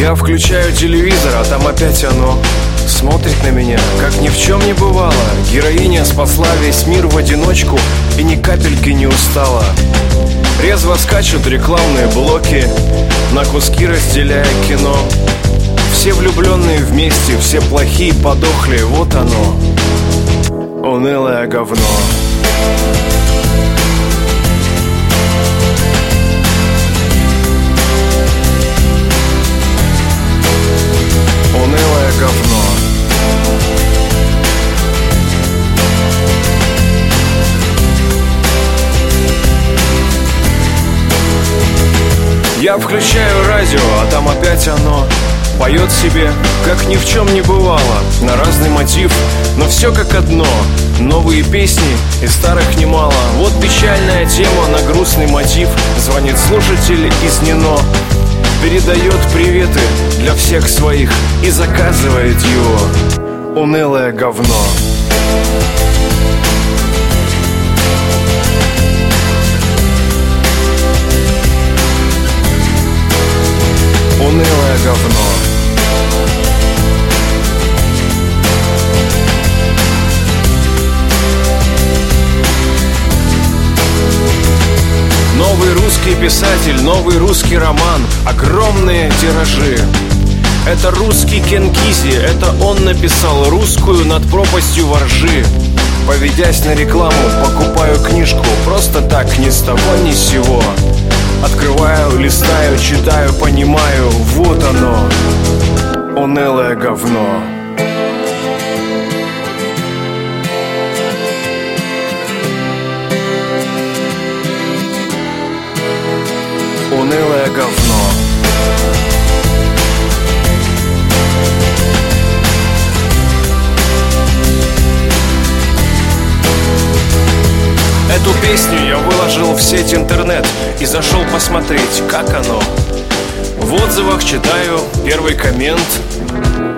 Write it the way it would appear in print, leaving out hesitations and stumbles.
Я включаю телевизор, а там опять оно смотрит на меня, как ни в чем не бывало. Героиня спасла весь мир в одиночку и ни капельки не устала. Резво скачут рекламные блоки, на куски разделяя кино. Все влюбленные вместе, все плохие подохли, вот оно, унылое говно. Унылое говно. Я включаю радио, а там опять оно поет себе, как ни в чем не бывало, на разный мотив, но все как одно. Новые песни и старых немало. Вот печальная тема на грустный мотив. Звонит слушатель из НИНО, передает приветы для всех своих и заказывает его унылое говно. Унылое говно. Новый русский писатель, новый русский роман, огромные тиражи. Это русский Кенкизи, это он написал русскую над пропастью воржи. Поведясь на рекламу, покупаю книжку просто так, ни с того ни с сего. Открываю, листаю, читаю, понимаю, вот оно, унылое говно. Унылое говно. Эту песню я выложил в сеть интернет и зашел посмотреть, как оно. В отзывах читаю первый коммент: